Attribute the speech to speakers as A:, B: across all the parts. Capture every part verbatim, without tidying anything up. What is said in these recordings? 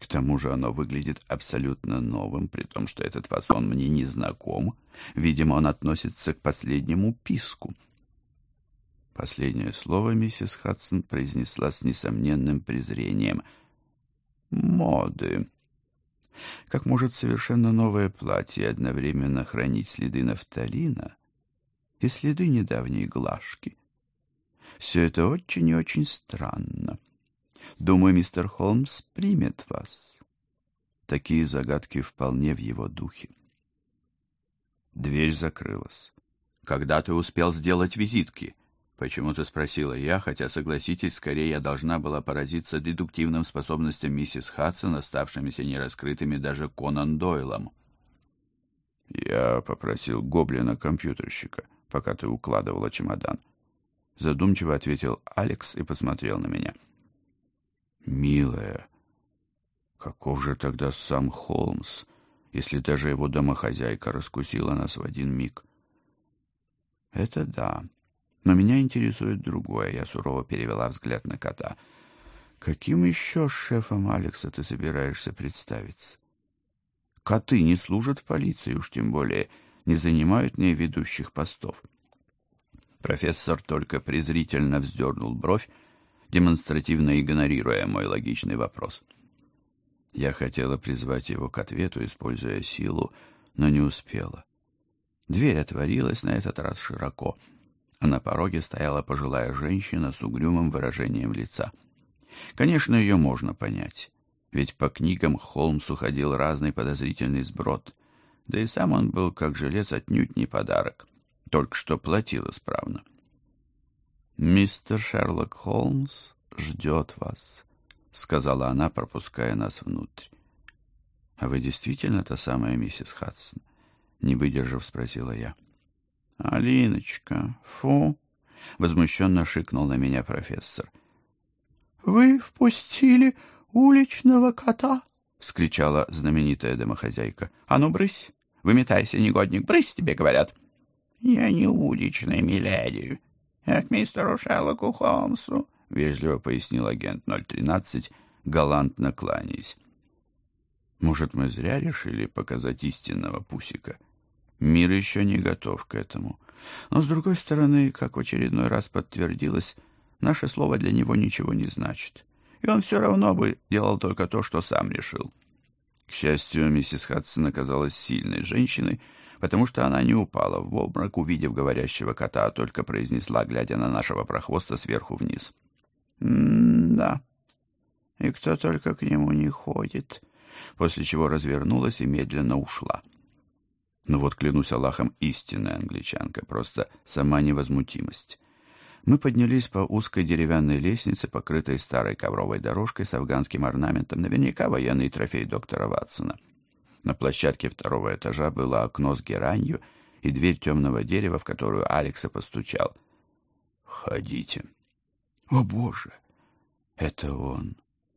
A: К тому же оно выглядит абсолютно новым, при том, что этот фасон мне не знаком. Видимо, он относится к последнему писку. Последнее слово миссис Хадсон произнесла с несомненным презрением. Моды. Как может совершенно новое платье одновременно хранить следы нафталина и следы недавней глажки? Все это очень и очень странно. Думаю, мистер Холмс примет вас. Такие загадки вполне в его духе. Дверь закрылась. «Когда ты успел сделать визитки?» Почему-то спросила я, хотя, согласитесь, скорее я должна была поразиться дедуктивным способностям миссис Хадсон, оставшимися нераскрытыми даже Конан Дойлом. «Я попросил гоблина-компьютерщика, пока ты укладывала чемодан», — задумчиво ответил Алекс и посмотрел на меня. «Милая, каков же тогда сам Холмс, если даже его домохозяйка раскусила нас в один миг?» «Это да. Но меня интересует другое». Я сурово перевела взгляд на кота. «Каким еще шефом Алекса ты собираешься представиться? Коты не служат в полиции, уж тем более не занимают в ней ведущих постов». Профессор только презрительно вздернул бровь, демонстративно игнорируя мой логичный вопрос. Я хотела призвать его к ответу, используя силу, но не успела. Дверь отворилась на этот раз широко, а на пороге стояла пожилая женщина с угрюмым выражением лица. Конечно, ее можно понять, ведь по книгам Холмсу ходил разный подозрительный сброд, да и сам он был, как жилец, отнюдь не подарок, только что платил исправно. «Мистер Шерлок Холмс ждет вас», — сказала она, пропуская нас внутрь. «А вы действительно та самая миссис Хадсон?» — не выдержав, спросила я. «Алиночка, фу!» — возмущенно шикнул на меня профессор. «Вы впустили уличного кота?» — вскричала знаменитая домохозяйка. «А ну, брысь! Выметайся, негодник! Брысь, тебе говорят!» «Я не уличный, миледи, а к мистеру Шерлоку Холмсу», — вежливо пояснил агент ноль тринадцать, галантно кланяясь. «Может, мы зря решили показать истинного пусика? Мир еще не готов к этому. Но, с другой стороны, как в очередной раз подтвердилось, наше слово для него ничего не значит, и он все равно бы делал только то, что сам решил». К счастью, миссис Хадсон оказалась сильной женщиной, потому что она не упала в обморок, увидев говорящего кота, а только произнесла, глядя на нашего прохвоста сверху вниз. «М-да, и кто только к нему не ходит», после чего развернулась и медленно ушла. Ну вот, клянусь Аллахом, истинная англичанка, просто сама невозмутимость. Мы поднялись по узкой деревянной лестнице, покрытой старой ковровой дорожкой с афганским орнаментом, наверняка военный трофей доктора Ватсона. На площадке второго этажа было окно с геранью и дверь темного дерева, в которую Алекса постучал. «Входите». «О, Боже! Это он!»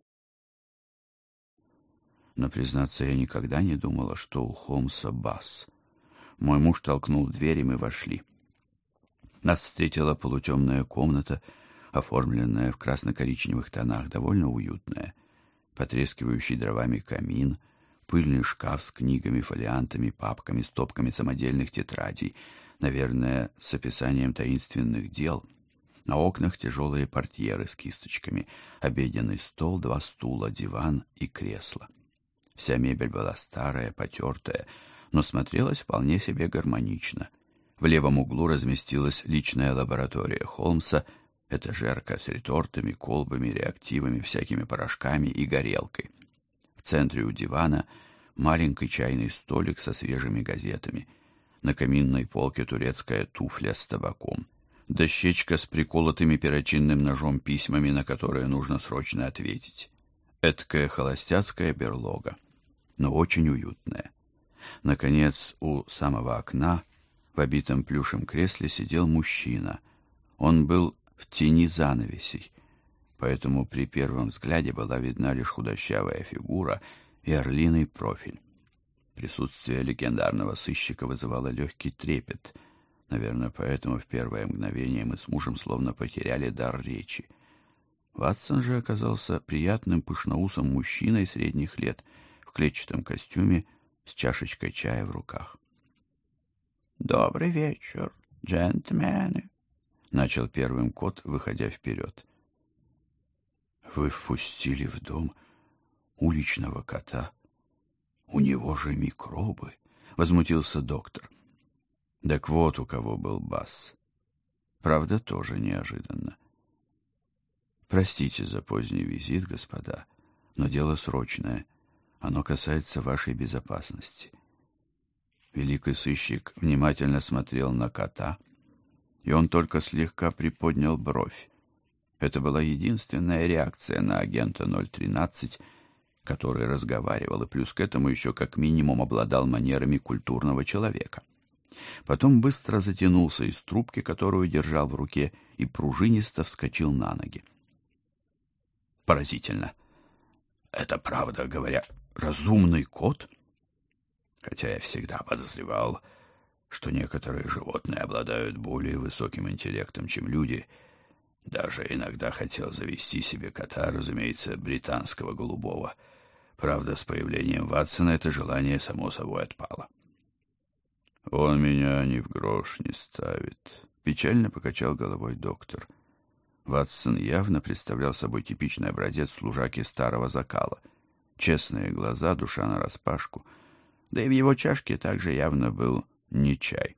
A: Но, признаться, я никогда не думала, что у Холмса бас. Мой муж толкнул дверь, и мы вошли. Нас встретила полутемная комната, оформленная в красно-коричневых тонах, довольно уютная. Потрескивающий дровами камин, пыльный шкаф с книгами, фолиантами, папками, стопками самодельных тетрадей, наверное, с описанием таинственных дел. На окнах тяжелые портьеры с кисточками, обеденный стол, два стула, диван и кресло. Вся мебель была старая, потертая, но смотрелась вполне себе гармонично. В левом углу разместилась личная лаборатория Холмса, этажерка с ретортами, колбами, реактивами, всякими порошками и горелкой. В центре у дивана маленький чайный столик со свежими газетами. На каминной полке турецкая туфля с табаком. Дощечка с приколотыми перочинным ножом письмами, на которые нужно срочно ответить. Эдкая холостяцкая берлога, но очень уютная. Наконец, у самого окна, в обитом плюшем кресле, сидел мужчина. Он был в тени занавесей, поэтому при первом взгляде была видна лишь худощавая фигура и орлиный профиль. Присутствие легендарного сыщика вызывало легкий трепет. Наверное, поэтому в первое мгновение мы с мужем словно потеряли дар речи. Ватсон же оказался приятным пышноусым мужчиной средних лет в клетчатом костюме с чашечкой чая в руках. «Добрый вечер, джентльмены», — начал первым кот, выходя вперед. «Вы впустили в дом уличного кота? У него же микробы», — возмутился доктор. Так вот у кого был Басс. Правда, тоже неожиданно. «Простите за поздний визит, господа, но дело срочное. Оно касается вашей безопасности». Великий сыщик внимательно смотрел на кота, и он только слегка приподнял бровь. Это была единственная реакция на агента ноль тринадцать, который разговаривал, и плюс к этому еще как минимум обладал манерами культурного человека. Потом быстро затянулся из трубки, которую держал в руке, и пружинисто вскочил на ноги. «Поразительно! Это правда, говоря, разумный кот? Хотя я всегда подозревал, что некоторые животные обладают более высоким интеллектом, чем люди. Даже иногда хотел завести себе кота, разумеется, британского голубого. Правда, с появлением Ватсона это желание само собой отпало». «Он меня ни в грош не ставит», — печально покачал головой доктор. Ватсон явно представлял собой типичный образец служаки старого закала. Честные глаза, душа нараспашку. Да и в его чашке также явно был не чай.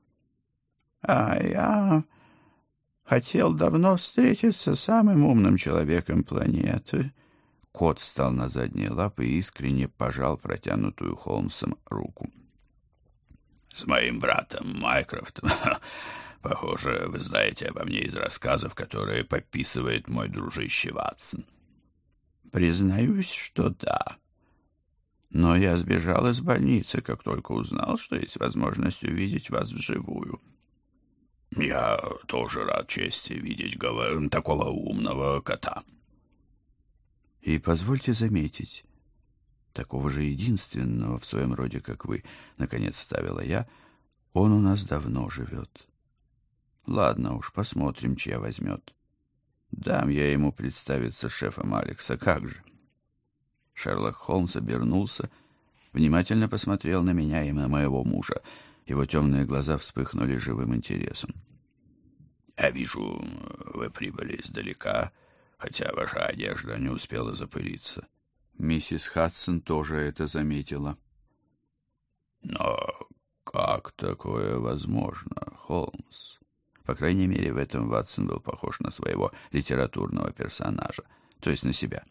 A: «А я хотел давно встретиться с самым умным человеком планеты». Кот встал на задние лапы и искренне пожал протянутую Холмсом руку. «С моим братом Майкрофтом. Похоже, вы знаете обо мне из рассказов, которые подписывает мой дружище Ватсон». «Признаюсь, что да. Но я сбежал из больницы, как только узнал, что есть возможность увидеть вас вживую». «Я тоже рад чести видеть гов... такого умного кота». «И позвольте заметить, такого же единственного в своем роде, как вы, наконец вставила я, он у нас давно живет. Ладно уж, посмотрим, чья возьмет. Дам я ему представиться шефом Алекса, как же». Шерлок Холмс обернулся, внимательно посмотрел на меня и на моего мужа. Его темные глаза вспыхнули живым интересом. «Я вижу, вы прибыли издалека, хотя ваша одежда не успела запылиться». Миссис Хадсон тоже это заметила. «Но как такое возможно, Холмс?» По крайней мере, в этом Ватсон был похож на своего литературного персонажа, то есть на себя.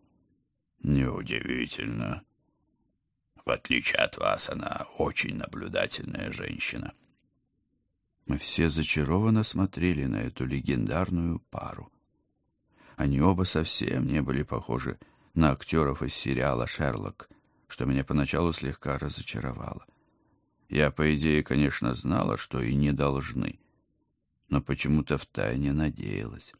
A: «Неудивительно. В отличие от вас, она очень наблюдательная женщина». Мы все зачарованно смотрели на эту легендарную пару. Они оба совсем не были похожи на актеров из сериала «Шерлок», что меня поначалу слегка разочаровало. Я, по идее, конечно, знала, что и не должны, но почему-то втайне надеялась.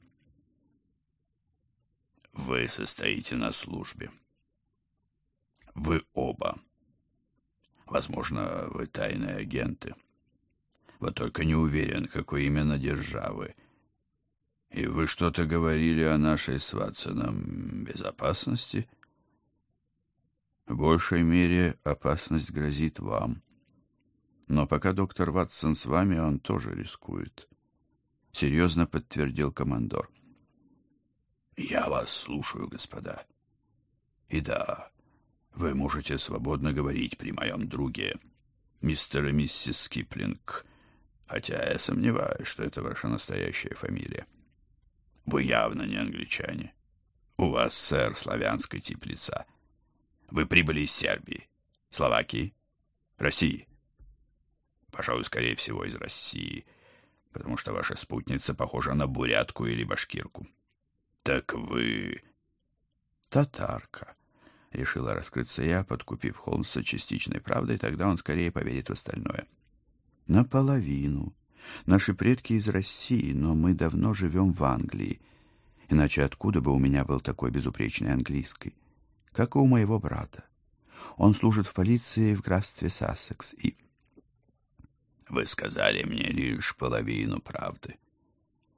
A: «Вы состоите на службе. Вы оба. Возможно, вы тайные агенты. Вот только не уверен, какой именно державы. И вы что-то говорили о нашей с Ватсоном безопасности? В большей мере опасность грозит вам. Но пока доктор Ватсон с вами, он тоже рискует», — серьезно подтвердил командор. «Я вас слушаю, господа. И да, вы можете свободно говорить при моем друге, мистер и миссис Скиплинг, хотя я сомневаюсь, что это ваша настоящая фамилия. Вы явно не англичане. У вас, сэр, славянский тип лица. Вы прибыли из Сербии, Словакии, России. Пожалуй, скорее всего, из России, потому что ваша спутница похожа на бурятку или башкирку. Так вы...» «Татарка», — решила раскрыться я, подкупив Холмса частичной правдой, тогда он скорее поверит в остальное. «Наполовину. Наши предки из России, но мы давно живем в Англии. Иначе откуда бы у меня был такой безупречный английский? Как и у моего брата. Он служит в полиции в графстве Сассекс и...» «Вы сказали мне лишь половину правды.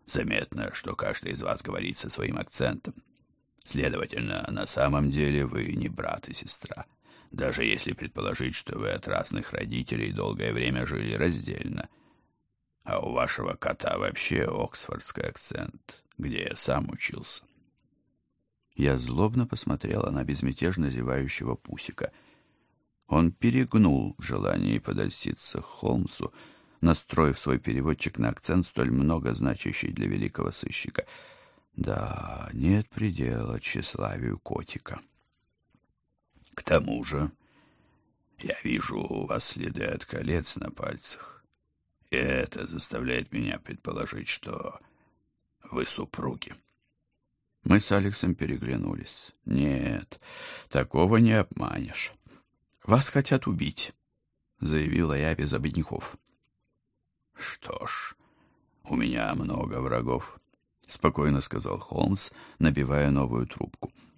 A: Заметно, что каждый из вас говорит со своим акцентом. Следовательно, на самом деле вы не брат и сестра, даже если предположить, что вы от разных родителей долгое время жили раздельно. А у вашего кота вообще оксфордский акцент, где я сам учился. Я злобно посмотрела на безмятежно зевающего Пусика. Он перегнул в желании подольститься Холмсу, настроив свой переводчик на акцент, столь многозначащий для великого сыщика. Да, нет предела тщеславию котика. К тому же, я вижу у вас следы от колец на пальцах, и это заставляет меня предположить, что вы супруги. Мы с Алексом переглянулись. Нет, такого не обманешь. Вас хотят убить, заявила я без обиняков. Что ж, у меня много врагов, спокойно сказал Холмс, набивая новую трубку.